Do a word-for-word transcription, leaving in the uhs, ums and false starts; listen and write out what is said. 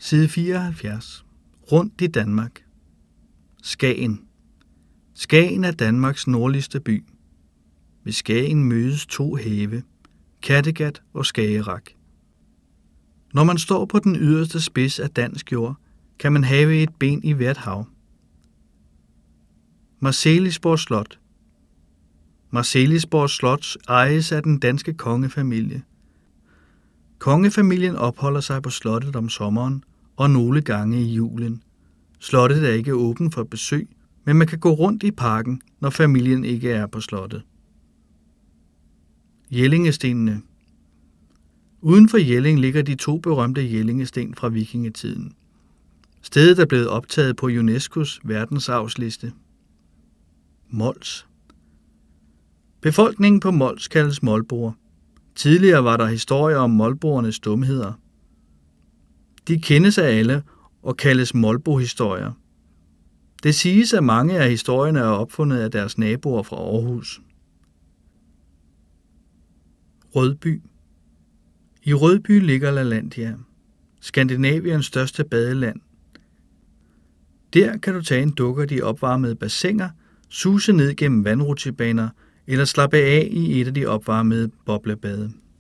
Side fireoghalvfjerds. Rundt i Danmark. Skagen. Skagen er Danmarks nordligste by. Ved Skagen mødes to have, Kattegat og Skagerrak. Når man står på den yderste spids af dansk jord, kan man have et ben i hvert hav. Marselisborg Slot. Marselisborg Slot ejes af den danske kongefamilie. Kongefamilien opholder sig på slottet om sommeren og nogle gange i julen. Slottet er ikke åbent for besøg, men man kan gå rundt i parken, når familien ikke er på slottet. Jellingestenene. Uden for Jelling ligger de to berømte Jellingesten fra vikingetiden. Stedet er blevet optaget på UNESCO's verdensarvsliste. Mols. Befolkningen på Mols kaldes molboer. Tidligere var der historier om molboernes dumheder. De kendes af alle og kaldes molbohistorier. Det siges, at mange af historierne er opfundet af deres naboer fra Aarhus. Rødby. I Rødby ligger Lalandia, Skandinaviens største badeland. Der kan du tage en dukkert i opvarmede bassiner, suse ned gennem vandrutsjebaner eller slappe af i et af de opvarmede boblebade.